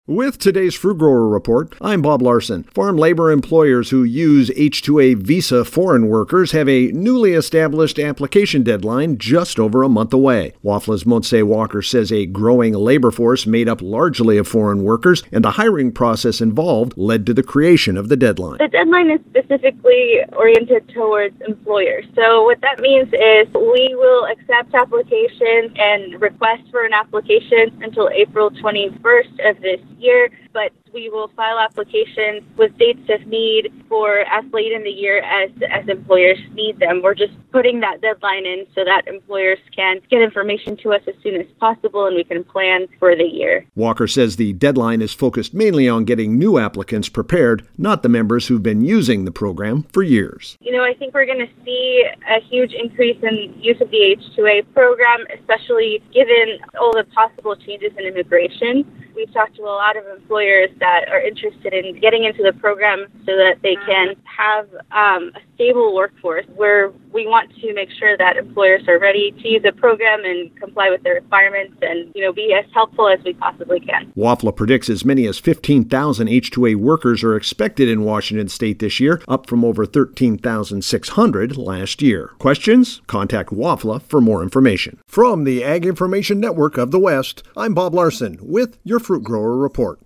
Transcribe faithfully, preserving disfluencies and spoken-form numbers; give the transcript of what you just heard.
With today's Fruit Grower Report, I'm Bob Larson. Farm labor employers who use H two A visa foreign workers have a newly established application deadline just over a month away. WAFLA's Montse Walker says a growing labor force made up largely of foreign workers and the hiring process involved led to the creation of the deadline. The deadline is specifically oriented towards employers. So what that means is we will accept applications and request for an application until April twenty-first of this year, but we will file applications with dates of need for as late in the year as as employers need them. We're just putting that deadline in so that employers can get information to us as soon as possible and we can plan for the year. Walker says the deadline is focused mainly on getting new applicants prepared, not the members who've been using the program for years. You know, I think we're going to see a huge increase in use of the H two A program, especially given all the possible changes in immigration. We've talked to a lot of employers that are interested in getting into the program so that they can have um, a stable workforce, where we want to make sure that employers are ready to use the program and comply with the requirements and, you know, be as helpful as we possibly can. WAFLA predicts as many as fifteen thousand H two A workers are expected in Washington State this year, up from over thirteen thousand six hundred last year. Questions? Contact WAFLA for more information. From the Ag Information Network of the West, I'm Bob Larson with your Fruit Grower Report.